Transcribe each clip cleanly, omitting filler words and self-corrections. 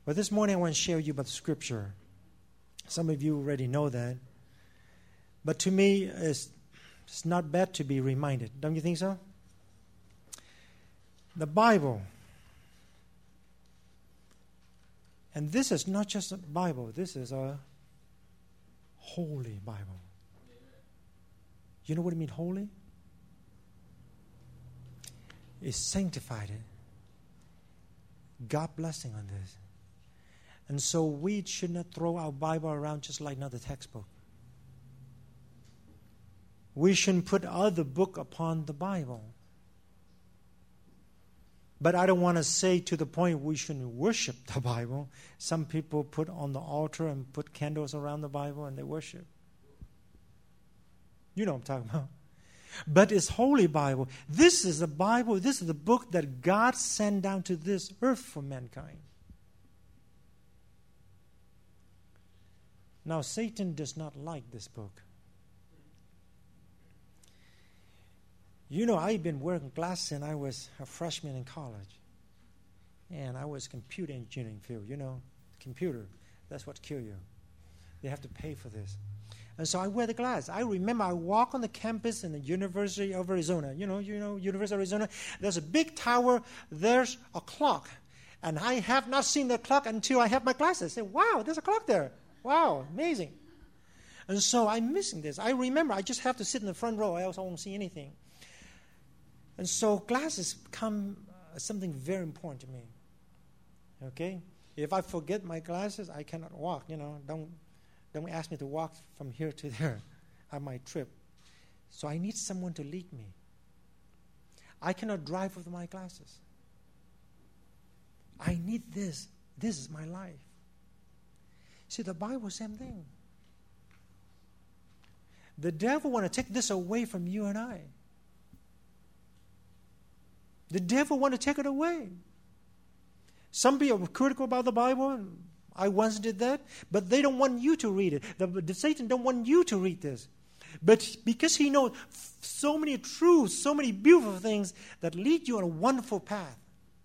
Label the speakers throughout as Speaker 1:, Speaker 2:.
Speaker 1: But this morning I want to share with you about the Scripture. Some of you already know that. But to me, it's not bad to be reminded. Don't you think so? The Bible. And this is not just a Bible. This is a holy Bible. You know what it means, holy? It's sanctified. God blessing on this. And so we should not throw our Bible around just like another textbook. We shouldn't put other book upon the Bible. But I don't want to say to the point we shouldn't worship the Bible. Some people put on the altar and put candles around the Bible and they worship. You know what I'm talking about. But it's Holy Bible. This is the Bible. This is the book that God sent down to this earth for mankind. Now, Satan does not like this book. You know, I've been wearing glasses since I was a freshman in college. And I was computer engineering field. You know, computer, that's what kills you. They have to pay for this. And so I wear the glasses. I remember I walk on the campus in the University of Arizona. You know, University of Arizona. There's a big tower. There's a clock. And I have not seen the clock until I have my glasses. I say, wow, there's a clock there. Wow, amazing. And so I'm missing this. I remember I just have to sit in the front row. I also won't see anything. And so glasses become something very important to me. Okay? If I forget my glasses, I cannot walk. You know, don't ask me to walk from here to there. I might trip. So I need someone to lead me. I cannot drive with my glasses. I need this. This is my life. See, the Bible, same thing. The devil want to take this away from you and I. The devil want to take it away. Some people are critical about the Bible. I once did that. But they don't want you to read it. The Satan don't want you to read this. But because he knows so many truths, so many beautiful things that lead you on a wonderful path.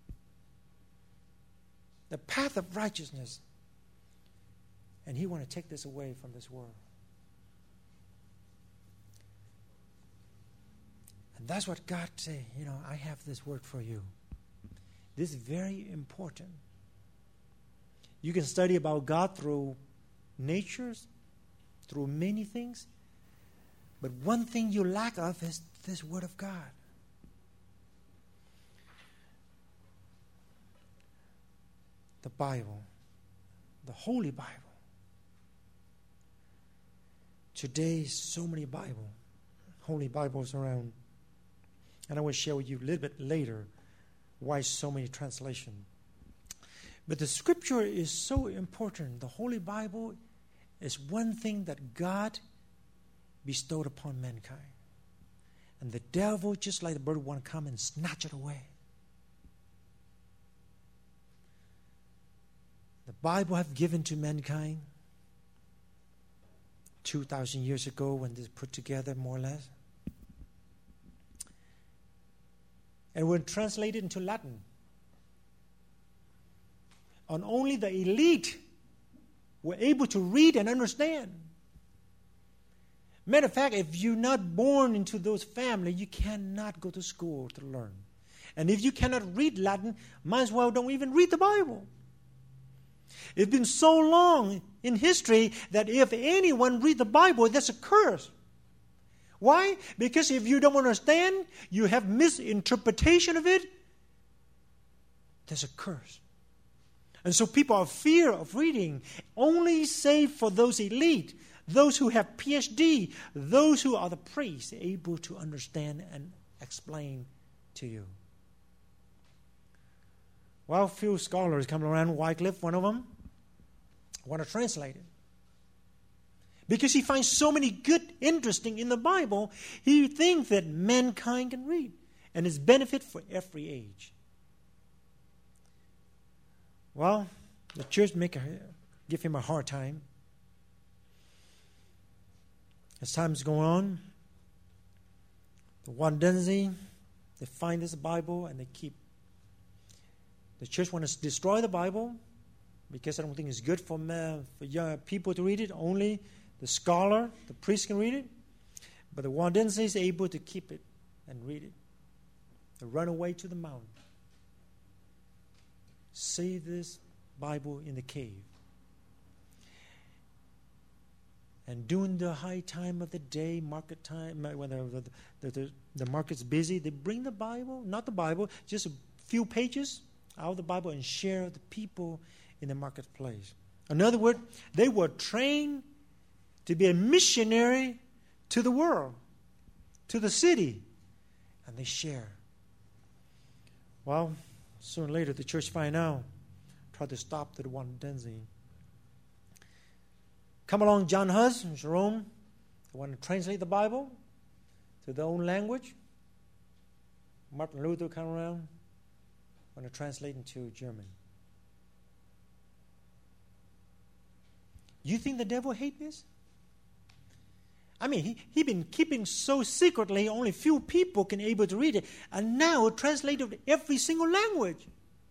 Speaker 1: The path of righteousness. And he want to take this away from this world. And that's what God say, you know, I have this word for you. This is very important. You can study about God through natures, through many things. But one thing you lack of is this word of God. The Bible, the Holy Bible. Today, so many Holy Bibles around. And I will share with you a little bit later why so many translations. But the Scripture is so important. The Holy Bible is one thing that God bestowed upon mankind. And the devil, just like the bird, want to come and snatch it away. The Bible have given to mankind 2,000 years ago when this was put together, more or less. And when translated into Latin. And only the elite were able to read and understand. Matter of fact, if you're not born into those families, you cannot go to school to learn. And if you cannot read Latin, might as well don't even read the Bible. It's been so long in history that if anyone read the Bible, that's a curse. Why? Because if you don't understand, you have misinterpretation of it, there's a curse. And so people are fear of reading, only save for those elite, those who have PhD, those who are the priests, able to understand and explain to you. Well, a few scholars come around, Wycliffe, one of them, want to translate it. Because he finds so many good, interesting in the Bible, he thinks that mankind can read. And it's benefit for every age. Well, the church give him a hard time. As time's going on, the Waldenses, they find this Bible and they keep. The church wants to destroy the Bible, because I don't think it's good for young people to read it. Only the scholar, the priest can read it. But the Waldenses is able to keep it and read it. They run away to the mountain. Save this Bible in the cave. And during the high time of the day, market time, when the market's busy, they bring the Bible, not the Bible, just a few pages out of the Bible and share with the people in the marketplace. In other words, they were trained to be a missionary to the world, to the city, and they share. Well, sooner or later, the church find out, tried to stop the Waldenses. Come along John Huss and Jerome. They want to translate the Bible to their own language. Martin Luther come around, want to translate into German. You think the devil hate this? I mean, he been keeping so secretly, only few people can able to read it, and now translated to every single language.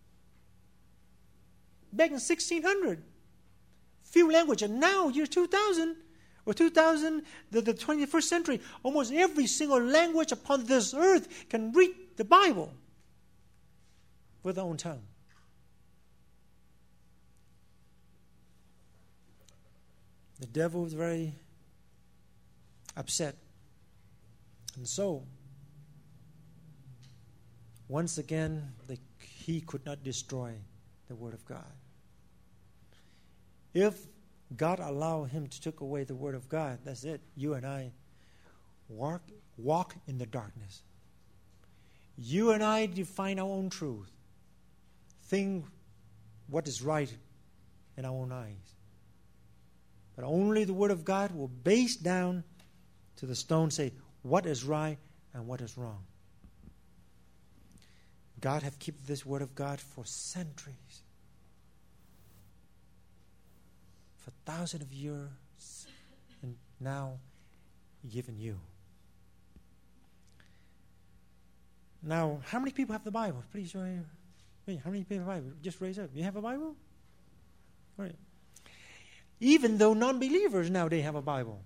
Speaker 1: Back in 1600. Few language, and now year 2000 or 2000, the 21st century, almost every single language upon this earth can read the Bible with their own tongue. The devil is very upset, and so once again he could not destroy the Word of God. If God allowed him to take away the Word of God, that's it. You and I walk in the darkness. You and I define our own truth. Think what is right in our own eyes. But only the Word of God will base down to the stone, say what is right and what is wrong. God have kept this Word of God for centuries. For thousands of years, and now given you. Now, how many people have the Bible? Please show you. How many people have the Bible? Just raise up. You have a Bible? All right. Even though non-believers nowadays have a Bible.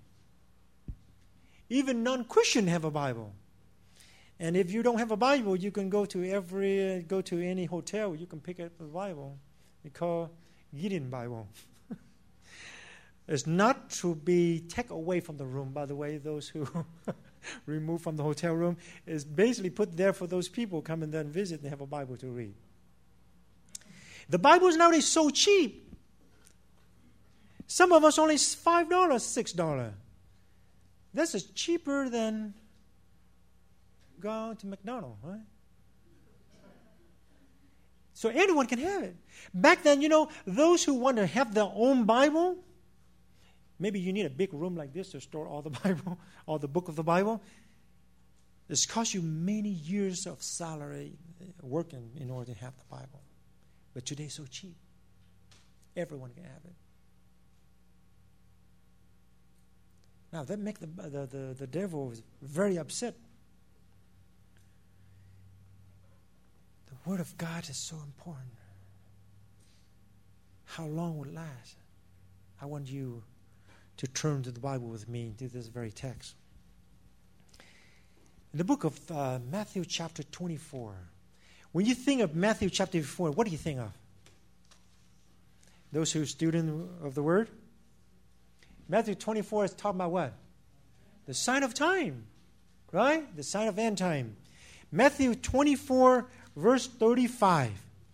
Speaker 1: Even non-Christian have a Bible. And if you don't have a Bible, you can go to any hotel. You can pick up the Bible. We call Gideon Bible. It's not to be taken away from the room, by the way. Those who removed from the hotel room is basically put there for those people who come and then visit and they have a Bible to read. The Bible is nowadays so cheap. Some of us only $5, $6. That's cheaper than going to McDonald's, right? So anyone can have it. Back then, those who want to have their own Bible, maybe you need a big room like this to store all the Bible, all the book of the Bible. It's cost you many years of salary working in order to have the Bible. But today it's so cheap. Everyone can have it. Now that makes the devil very upset. The Word of God is so important. How long will it last? I want you to turn to the Bible with me to this very text. In the book of Matthew chapter 24, when you think of Matthew chapter 24, what do you think of? Those who are students of the Word? Matthew 24 is talking about what? The sign of time, right? The sign of end time. Matthew 24, verse 35.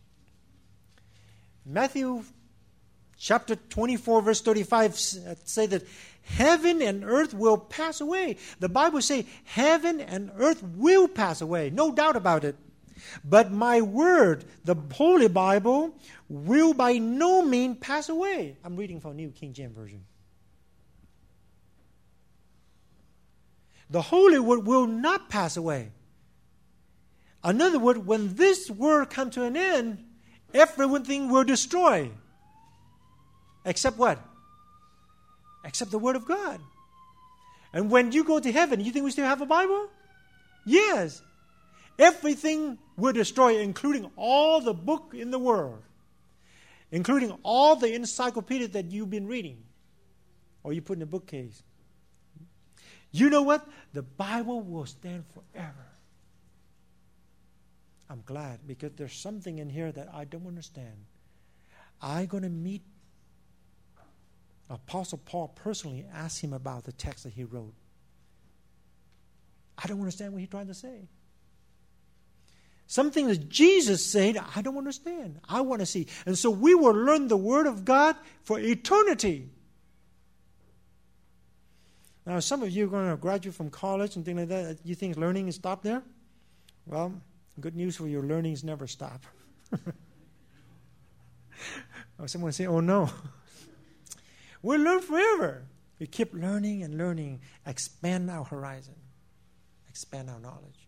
Speaker 1: Matthew chapter 24, verse 35 say that heaven and earth will pass away. The Bible says heaven and earth will pass away. No doubt about it. But my word, the Holy Bible, will by no means pass away. I'm reading from New King James Version. The Holy Word will not pass away. In other words, when this word comes to an end, everything will destroy. Except what? Except the Word of God. And when you go to heaven, you think we still have a Bible? Yes. Everything will destroy, including all the book in the world. including all the encyclopedias that you've been reading or you put in a bookcase. You know what? The Bible will stand forever. I'm glad because there's something in here that I don't understand. I'm going to meet Apostle Paul personally, ask him about the text that he wrote. I don't understand what he's trying to say. Something that Jesus said, I don't understand. I want to see. And so we will learn the Word of God for eternity. Now, some of you are going to graduate from college and things like that. You think learning is stopped there? Well, good news for your learnings never stop. Or someone say, oh no. We'll learn forever. We keep learning and learning. Expand our horizon. Expand our knowledge.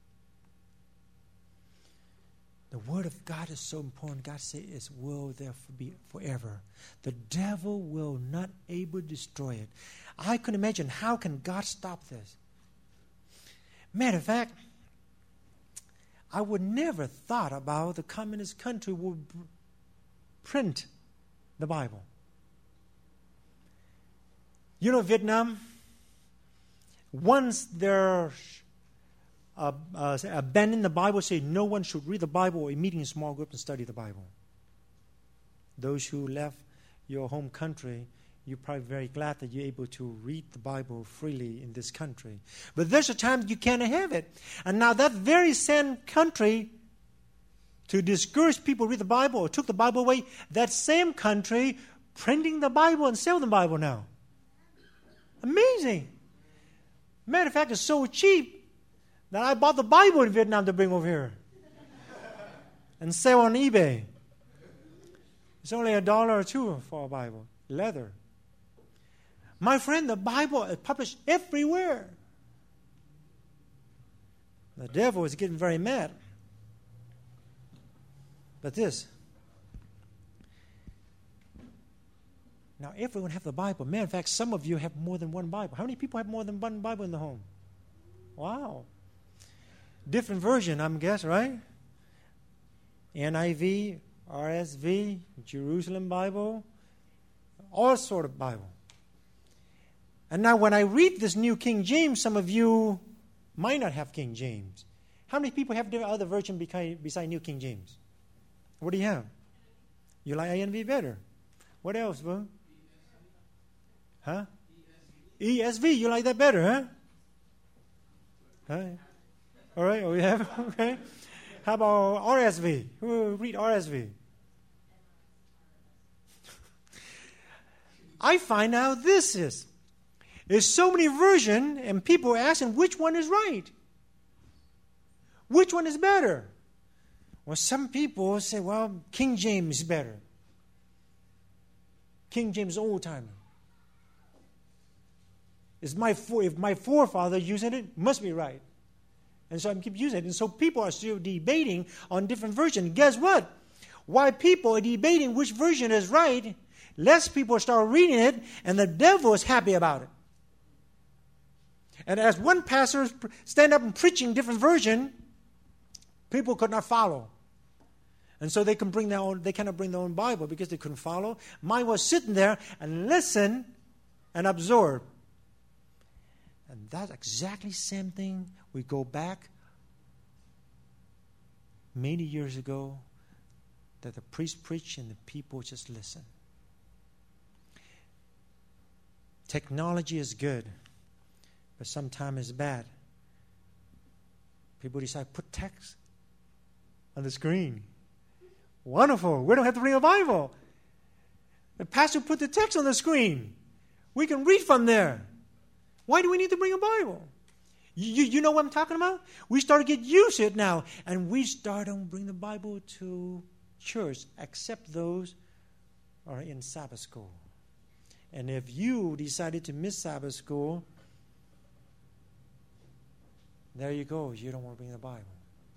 Speaker 1: The Word of God is so important. God said it will therefore be forever. The devil will not able to destroy it. I can imagine, how can God stop this? Matter of fact, I would never thought about the communist country would print the Bible. You know, Vietnam, once they're abandoning the Bible, say no one should read the Bible or meet in a small group and study the Bible. Those who left your home country, you're probably very glad that you're able to read the Bible freely in this country. But there's a time you can't have it. And now that very same country, to discourage people to read the Bible or took the Bible away, that same country printing the Bible and selling the Bible now. Amazing. Matter of fact, it's so cheap that I bought the Bible in Vietnam to bring over here and sell on eBay. It's only $1 or $2 for a Bible. Leather. My friend, the Bible is published everywhere. The devil is getting very mad. But this. Now, everyone have the Bible. Man, in fact, some of you have more than one Bible. How many people have more than one Bible in the home? Wow. Different version, I'm guessing, right? NIV, RSV, Jerusalem Bible, all sort of Bible. And now when I read this New King James, some of you might not have King James. How many people have the other version beside New King James? What do you have? You like INV better. What else, bro? Huh? ESV, you like that better, huh? Huh? All right, we have, okay. How about RSV? Who will read RSV? I find out this is. There's so many versions, and people are asking which one is right. Which one is better? Well, some people say, well, King James is better. King James old timer. If my forefather using it, must be right. And so I keep using it. And so people are still debating on different versions. Guess what? While people are debating which version is right, less people start reading it, and the devil is happy about it. And as one pastor stand up and preaching different version, people could not follow. And so they cannot bring their own Bible because they couldn't follow. Mine was sitting there and listen and absorb. And that's exactly the same thing. We go back many years ago that the priest preached and the people just listen. Technology is good, but sometimes it's bad. People decide put text on the screen. Wonderful. We don't have to bring a Bible. The pastor put the text on the screen. We can read from there. Why do we need to bring a Bible? You know what I'm talking about? We start to get used to it now. And we start to bring the Bible to church, except those who are in Sabbath school. And if you decided to miss Sabbath school, there you go. You don't want to bring the Bible.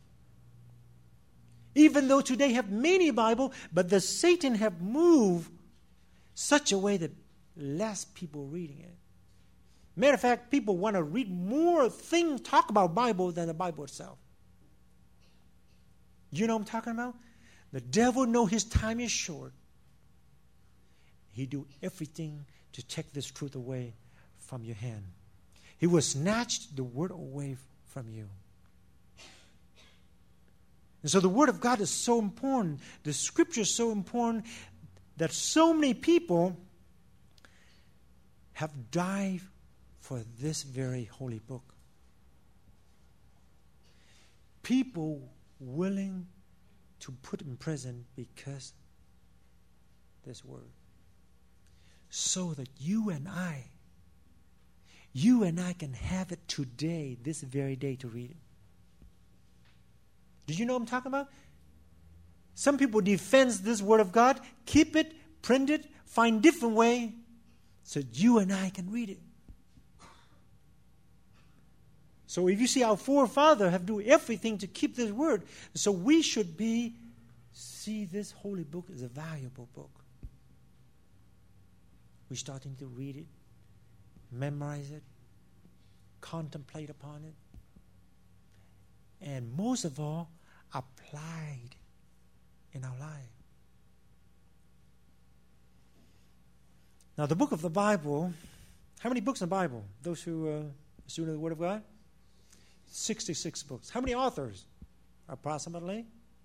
Speaker 1: Even though today have many Bible, but the Satan have moved such a way that less people reading it. Matter of fact, people want to read more things, talk about Bible than the Bible itself. You know what I'm talking about? The devil knows his time is short. He do everything to take this truth away from your hand. He will snatch the word away from you. And so the word of God is so important. The scripture is so important that so many people have died for this very holy book. People willing to put in prison because this word. So that you and I can have it today, this very day, to read it. Do you know what I'm talking about? Some people defend this word of God, keep it, print it, find different way so you and I can read it. So if you see our forefathers have do everything to keep this word, so we should see this holy book as a valuable book. We're starting to read it, memorize it, contemplate upon it, and most of all, applied in our life. Now, the book of the Bible, how many books in the Bible? Those who are students of the Word of God? 66 books. How many authors? Approximately?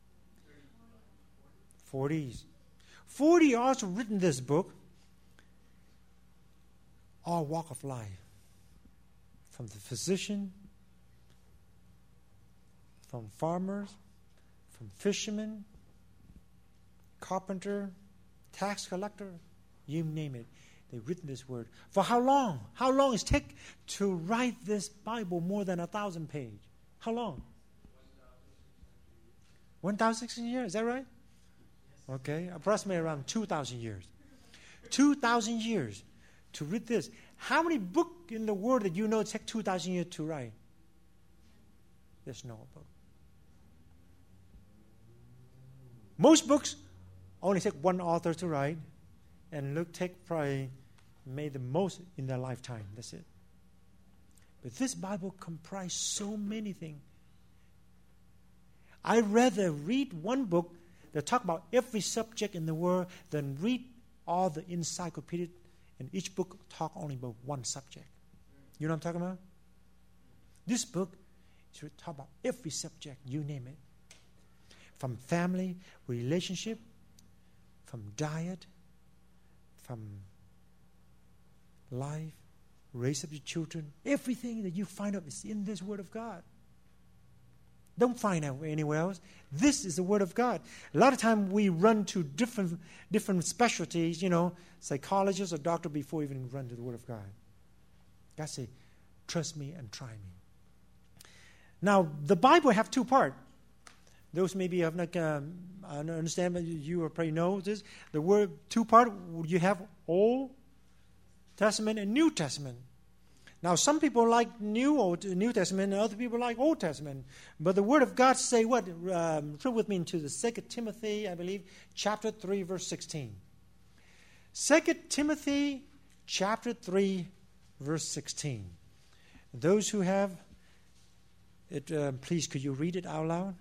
Speaker 1: 40. 40 authors written this book. All walk of life. From the physician, from farmers, from fishermen, carpenter, tax collector, you name it. They've written this word. For how long? How long does it take to write this Bible more than 1,000 pages? How long? 1,600 years. Is that right? Okay. Approximately around 2,000 years. 2,000 years to read this. How many books in the world that you know take 2,000 years to write? There's no book. Most books only take one author to write, and take probably made the most in their lifetime. That's it. But this Bible comprises so many things. I'd rather read one book that talk about every subject in the world than read all the encyclopedias, and each book talk only about one subject. You know what I'm talking about? This book should talk about every subject, you name it. From family, relationship, from diet, from life, raise up your children. Everything that you find out is in this Word of God. Don't find out anywhere else. This is the Word of God. A lot of times we run to different specialties, psychologists or doctor before we even run to the Word of God. God say, trust me and try me. Now, the Bible have two parts. Those maybe have not understand, but you probably know this. The word two part. You have Old Testament and New Testament. Now, some people like New Testament, and other people like Old Testament. But the Word of God say what? Turn with me into the 2 Timothy, I believe, chapter 3, verse 16. 2 Timothy, chapter 3, verse 16. Those who have it, please, could you read it out loud?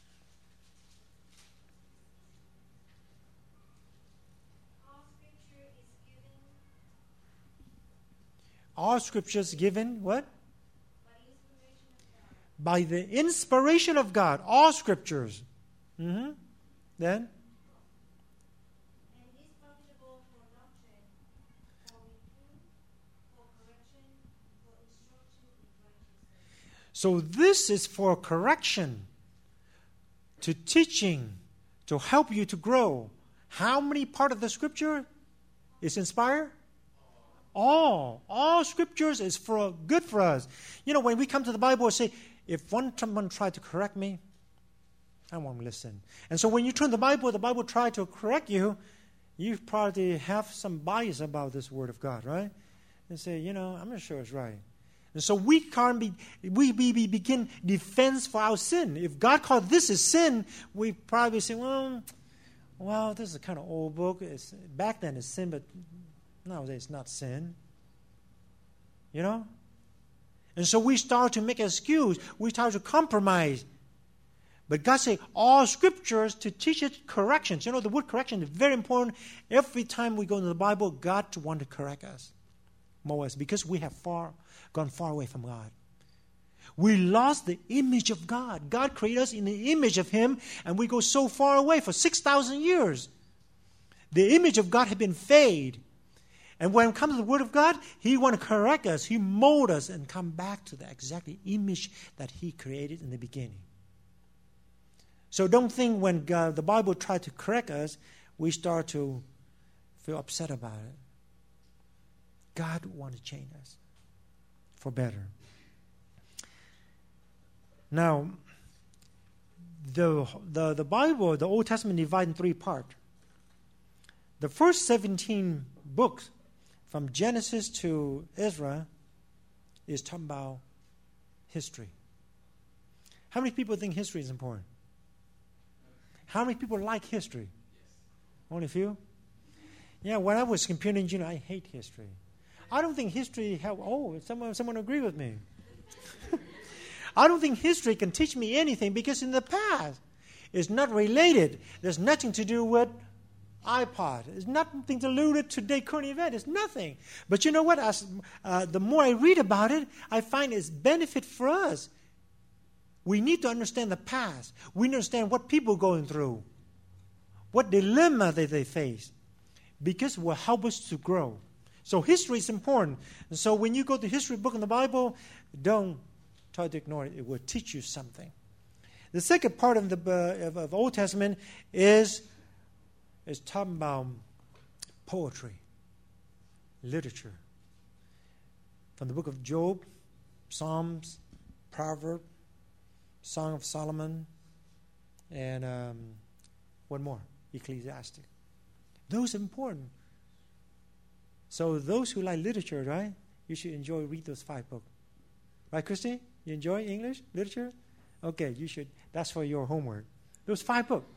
Speaker 1: All scriptures given, what? By the inspiration of God. All scriptures. Then? And is profitable for doctrine, for reproof, for correction, for instruction in righteousness. So this is for correction, to teaching, to help you to grow. How many part of the scripture is inspired? All scriptures is for good for us. When we come to the Bible and say, if someone tried to correct me, I won't listen. And so when you turn the Bible try to correct you, you probably have some bias about this Word of God, right? And say, I'm not sure it's right. And so we begin defense for our sin. If God called this as sin, we probably say, well, this is a kind of old book. Back then it's sin, but nowadays it's not sin. And so we start to make an excuse. We start to compromise. But God said all scriptures to teach it corrections. You know, the word correction is very important. Every time we go into the Bible, God wants to correct us. More because we have gone far away from God. We lost the image of God. God created us in the image of Him, and we go so far away for 6,000 years. The image of God had been faded. And when it comes to the Word of God, He wants to correct us. He mold us and come back to the exact image that He created in the beginning. So don't think when the Bible tries to correct us, we start to feel upset about it. God wants to change us for better. Now, the Bible, the Old Testament, divided in 3 parts. The first 17 books, from Genesis to Ezra, is talking about history. How many people think history is important? How many people like history? Only a few? Yeah, when I was a computer engineer, I hate history. I don't think history help. Oh, someone agree with me. I don't think history can teach me anything because in the past, it's not related. There's nothing to do with iPod. It's nothing to do with today's current event. It's nothing. But you know what? The more I read about it, I find it's benefit for us. We need to understand the past. We understand what people are going through, what dilemma that they face, because it will help us to grow. So history is important. And so when you go to the history book in the Bible, don't try to ignore it. It will teach you something. The second part of the Old Testament is talking about poetry, literature. From the book of Job, Psalms, Proverbs, Song of Solomon, and one more, Ecclesiastic. Those are important. So those who like literature, right, you should read those 5 books. Right, Christy? You enjoy English literature? Okay, you should. That's for your homework. Those 5 books.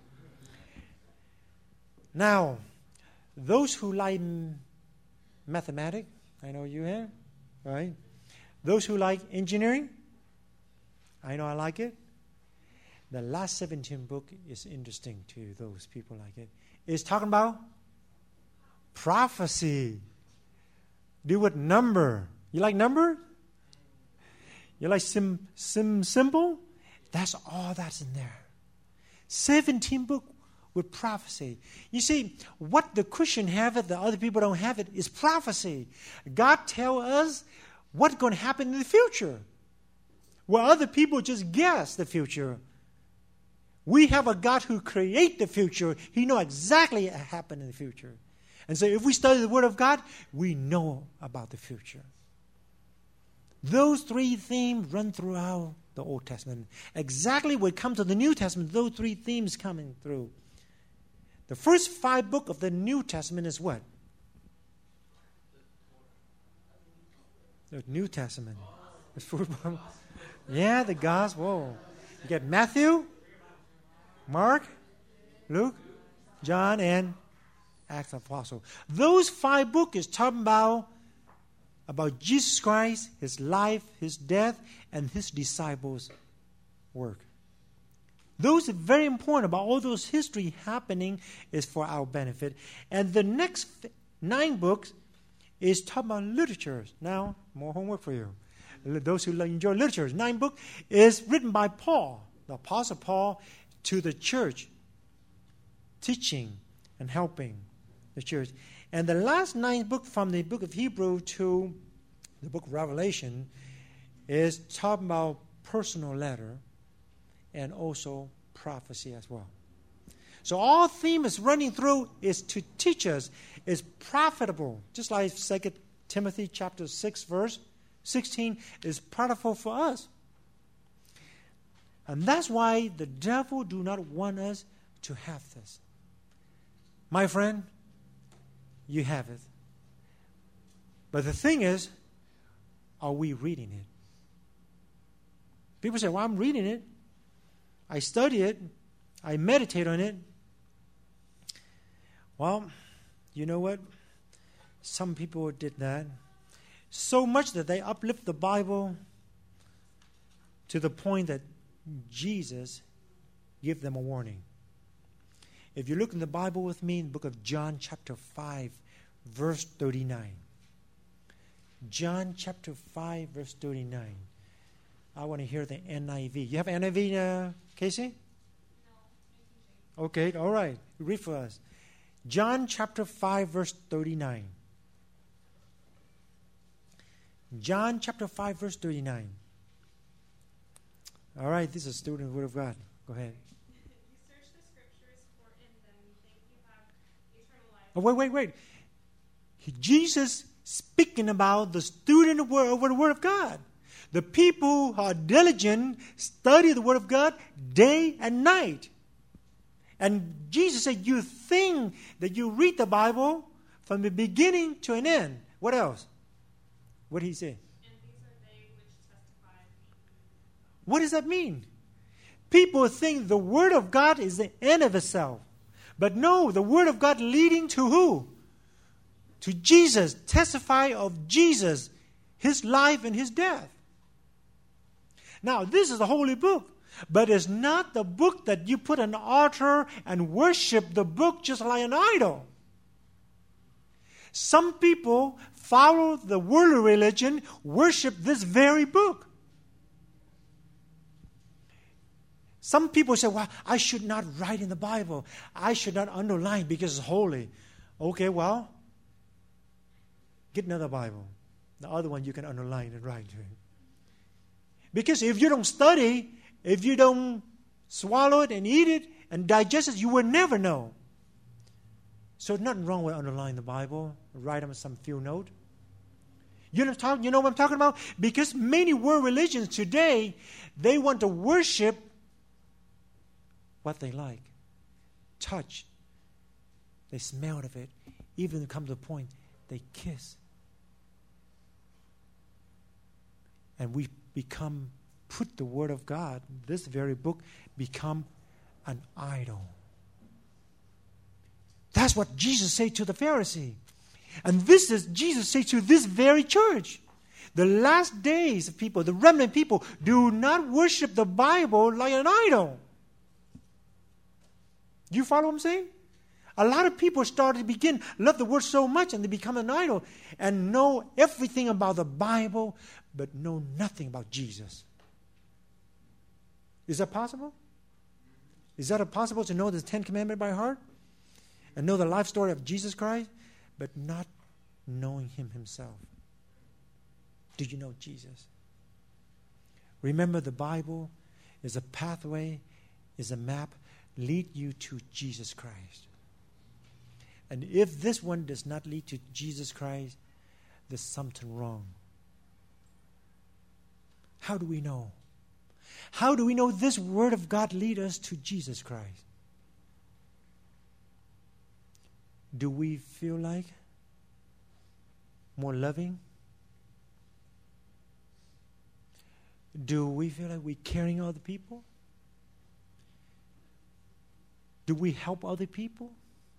Speaker 1: Now, those who like mathematics, I know you have, right? Those who like engineering, I know I like it. The last 17 book is interesting to those people like it. It's talking about prophecy. Do with number. You like number? You like symbol? That's all that's in there. 17 book with prophecy. You see, what the Christian have it, the other people don't have it, is prophecy. God tells us what's going to happen in the future. Where other people just guess the future. We have a God who creates the future. He knows exactly what will happen in the future. And so if we study the Word of God, we know about the future. Those 3 themes run throughout the Old Testament. Exactly when it comes to the New Testament, those 3 themes coming through. The first 5 books of the New Testament is what? The New Testament. Yeah, the Gospel. You get Matthew, Mark, Luke, John, and Acts of Apostles. Those 5 books is talking about Jesus Christ, His life, His death, and His disciples' work. Those are very important. About all those history happening is for our benefit. And the next 9 books is talking about literature. Now, more homework for you. Those who enjoy literature. 9 book is written by Paul, the Apostle Paul, to the church, teaching and helping the church. And the last 9 book from the book of Hebrew to the book of Revelation is talking about personal letter and also prophecy as well. So all theme is running through is to teach us, is profitable. Just like 2 Timothy chapter 6 verse 16 is profitable for us. And that's why the devil do not want us to have this. My friend, you have it. But the thing is, are we reading it? People say, well, I'm reading it. I study it. I meditate on it. Well, you know what? Some people did that. So much that they uplift the Bible to the point that Jesus give them a warning. If you look in the Bible with me in the book of John chapter 5, verse 39. John chapter 5, verse 39. I want to hear the NIV. You have NIV, Casey? No. Okay, all right. Read for us. John chapter 5, verse 39. John chapter 5, verse 39. All right, this is a student of the Word of God. Go ahead.
Speaker 2: You search the Scriptures, for in them you think you have eternal life.
Speaker 1: Oh, wait. Jesus speaking about the student of the Word of God. The people who are diligent, study the Word of God day and night. And Jesus said, you think that you read the Bible from the beginning to an end. What else? What did he say?
Speaker 2: And these are they which testify of me.
Speaker 1: What does that mean? People think the Word of God is the end of itself. But no, the Word of God leading to who? To Jesus. Testify of Jesus, His life and His death. Now, this is the holy book. But it's not the book that you put on an altar and worship the book just like an idol. Some people follow the worldly religion, worship this very book. Some people say, well, I should not write in the Bible. I should not underline because it's holy. Okay, well, get another Bible. The other one you can underline and write to it. Because if you don't study, if you don't swallow it and eat it and digest it, you will never know. So there's nothing wrong with underlining the Bible, write them some few note. You know what I'm talking about? Because many world religions today, they want to worship what they like, touch, they smell of it, even come to the point they kiss. And we put the Word of God, this very book, become an idol. That's what Jesus said to the Pharisee. And this is Jesus said to this very church. The last days of people, the remnant people, do not worship the Bible like an idol. Do you follow what I'm saying? A lot of people love the Word so much and they become an idol and know everything about the Bible but know nothing about Jesus. Is that possible? Is that possible to know the Ten Commandments by heart? And know the life story of Jesus Christ, but not knowing Him Himself? Do you know Jesus? Remember, the Bible is a pathway, is a map, lead you to Jesus Christ. And if this one does not lead to Jesus Christ, there's something wrong. How do we know? How do we know this Word of God lead us to Jesus Christ? Do we feel like more loving? Do we feel like we're caring other people? Do we help other people?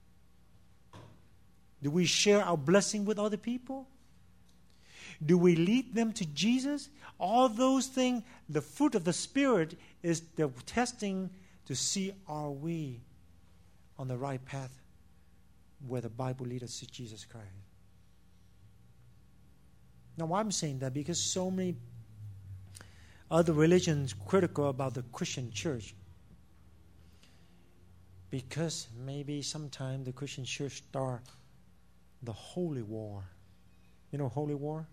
Speaker 1: Do we share our blessing with other people? Do we lead them to Jesus? All those things, the fruit of the Spirit is the testing to see, are we on the right path where the Bible leads us to Jesus Christ? Now, why I'm saying that? Because so many other religions critical about the Christian church. Because maybe sometime the Christian church start the holy war. You know holy war?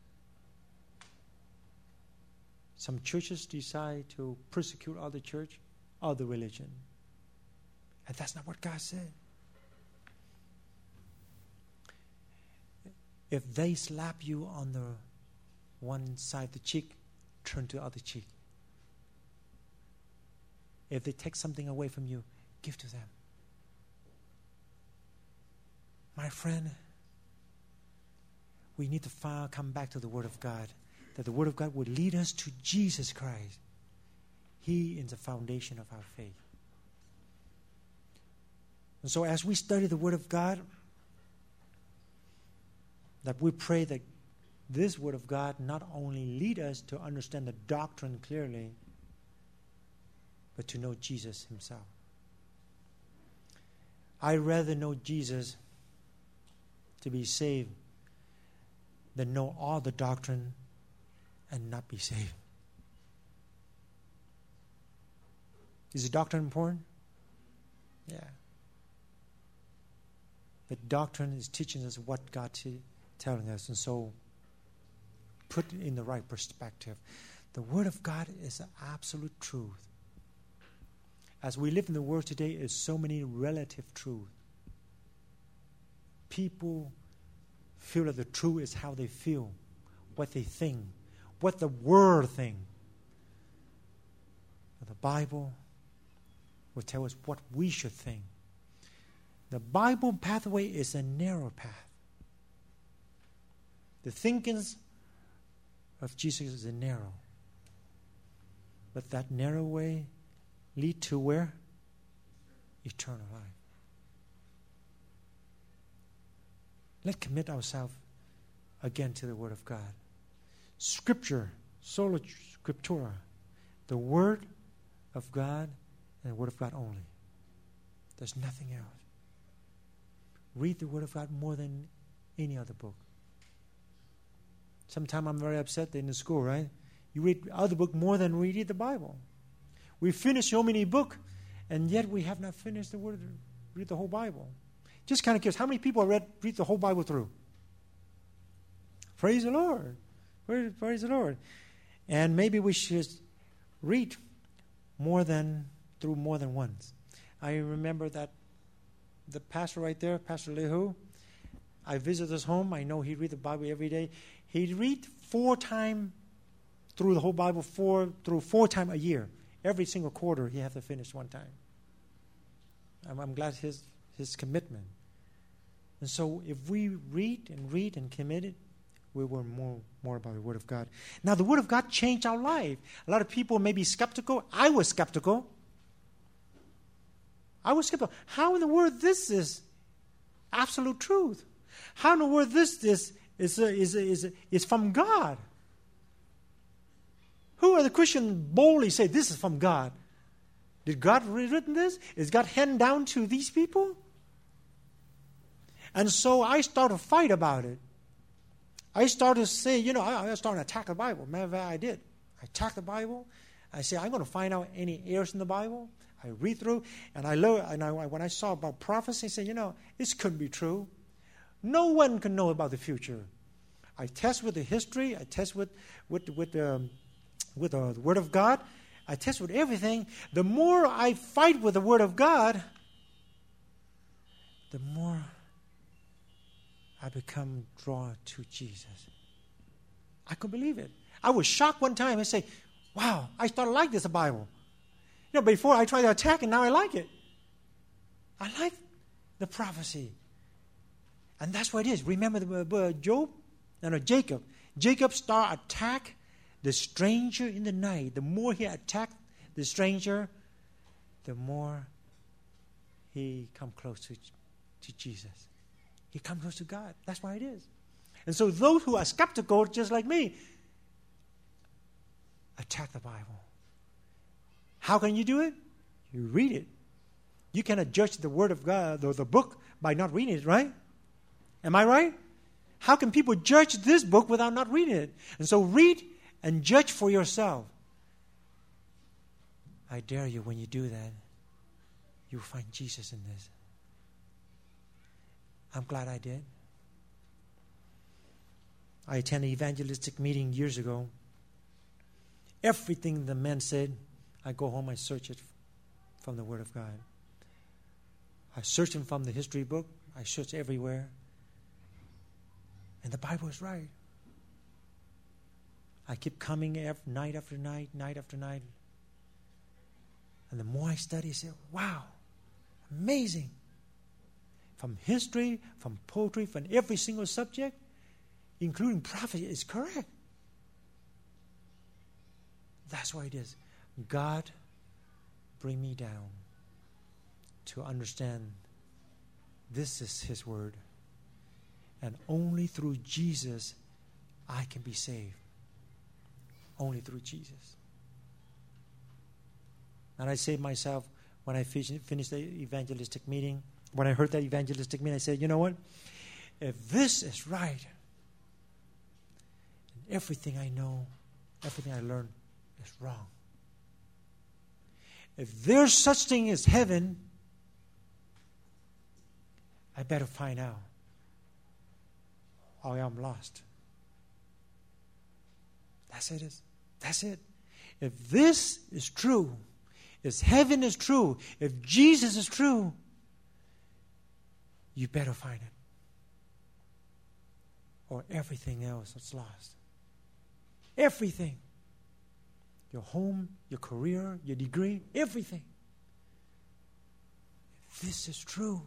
Speaker 1: Some churches decide to persecute other church, other religion. And that's not what God said. If they slap you on the one side of the cheek, turn to the other cheek. If they take something away from you, give to them. My friend, we need to come back to the Word of God, that the Word of God would lead us to Jesus Christ. He is the foundation of our faith. And so as we study the Word of God, that we pray that this Word of God not only lead us to understand the doctrine clearly, but to know Jesus himself. I'd rather know Jesus to be saved than know all the doctrine and not be saved. Is the doctrine important? Yeah. But doctrine is teaching us what God is telling us. And so, put it in the right perspective. The Word of God is the absolute truth. As we live in the world today, there's so many relative truths. People feel that the truth is how they feel, what they think, what the world thinks. The Bible will tell us what we should think. The Bible pathway is a narrow path. The thinkings of Jesus is a narrow. But that narrow way lead to where? Eternal life. Let's commit ourselves again to the Word of God. Scripture, sola scriptura, the Word of God and the Word of God only. There's nothing else. Read the Word of God more than any other book. Sometimes I'm very upset in the school, right? You read other book more than we read the Bible. We finish so many books, and yet we have not finished the Word, read the whole Bible. Just kind of curious, how many people read the whole Bible through? Praise the Lord. Praise the Lord. And maybe we should read through more than once. I remember that the pastor right there, Pastor Lehu, I visit his home. I know he read the Bible every day. He'd read 4 times through the whole Bible, 4 times a year. Every single quarter he have to finish one time. I'm glad his commitment. And so if we read and commit it, we will more about the Word of God. Now the Word of God changed our life. A lot of people may be skeptical. I was skeptical. How in the world this is absolute truth? How in the world this is from God? Who are the Christians boldly say this is from God? Did God written this? Is God handed down to these people? And so I started to fight about it. I started to say, I started to attack the Bible. Matter of fact, I did. I attacked the Bible. I said, I'm going to find out any errors in the Bible. I read through, and I learned. And when I saw about prophecy, I said, this couldn't be true. No one can know about the future. I test with the history. I test with the Word of God. I test with everything. The more I fight with the Word of God, the more I become drawn to Jesus. I couldn't believe it. I was shocked one time. I say, wow, I started to like this Bible. Before I tried to attack it, now I like it. I like the prophecy. And that's what it is. Remember Jacob. Jacob started attack the stranger in the night. The more he attacked the stranger, the more he come close to Jesus. He comes close to God. That's why it is. And so those who are skeptical, just like me, attack the Bible. How can you do it? You read it. You cannot judge the Word of God, or the book, by not reading it, right? Am I right? How can people judge this book without not reading it? And so read and judge for yourself. I dare you, when you do that, you'll find Jesus in this. I'm glad I did. I attended an evangelistic meeting years ago. Everything the men said, I go home, I search it from the Word of God. I search it from the history book. I search everywhere. And the Bible is right. I keep coming night after night, night after night. And the more I study, I say, wow, amazing. From history, from poetry, from every single subject, including prophecy, is correct. That's why it is. God bring me down to understand this is His Word. And only through Jesus I can be saved. Only through Jesus. And I say to myself, when I finished the evangelistic meeting, when I heard that evangelistic meeting, I said, you know what? If this is right, everything I know, everything I learn is wrong. If there's such thing as heaven, I better find out, or I'm lost. That's it. If this is true, if heaven is true, if Jesus is true, you better find it. Or everything else is lost. Everything. Your home, your career, your degree, everything. If this is true,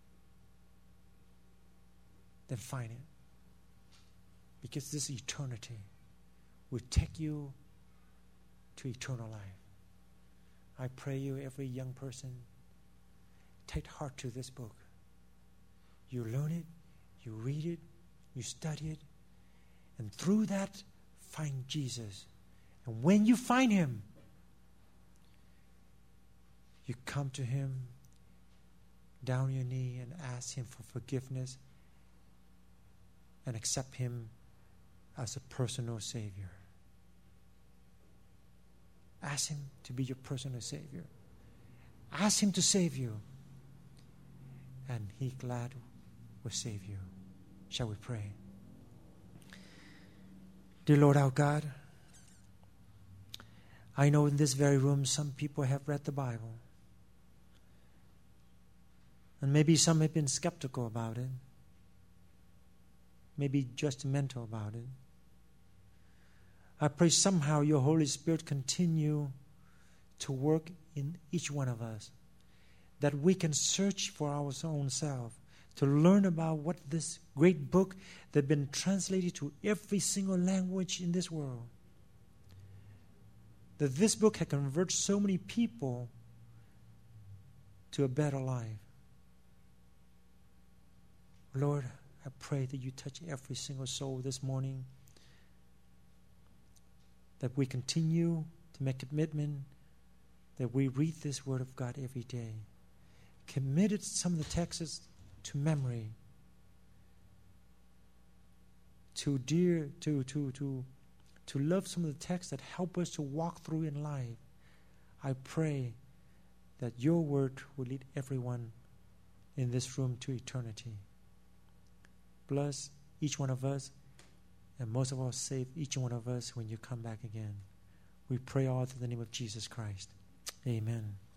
Speaker 1: then find it. Because this eternity will take you to eternal life. I pray you, every young person, take heart to this book. You learn it, you read it, you study it, and through that, find Jesus. And when you find Him, you come to Him, down on your knee, and ask Him for forgiveness and accept Him as a personal Savior. Ask Him to be your personal Savior. Ask Him to save you, and He glad will save you. Shall we pray? Dear Lord our God, I know in this very room some people have read the Bible. And maybe some have been skeptical about it. Maybe judgmental about it. I pray somehow your Holy Spirit continue to work in each one of us, that we can search for our own self, to learn about what this great book that has been translated to every single language in this world, that this book has converted so many people to a better life. Lord, I pray that you touch every single soul this morning, that we continue to make commitment, that we read this Word of God every day. Committed some of the texts to memory, to love some of the texts that help us to walk through in life. I pray that your Word will lead everyone in this room to eternity. Bless each one of us, and most of all, save each one of us when you come back again. We pray all through the name of Jesus Christ. Amen.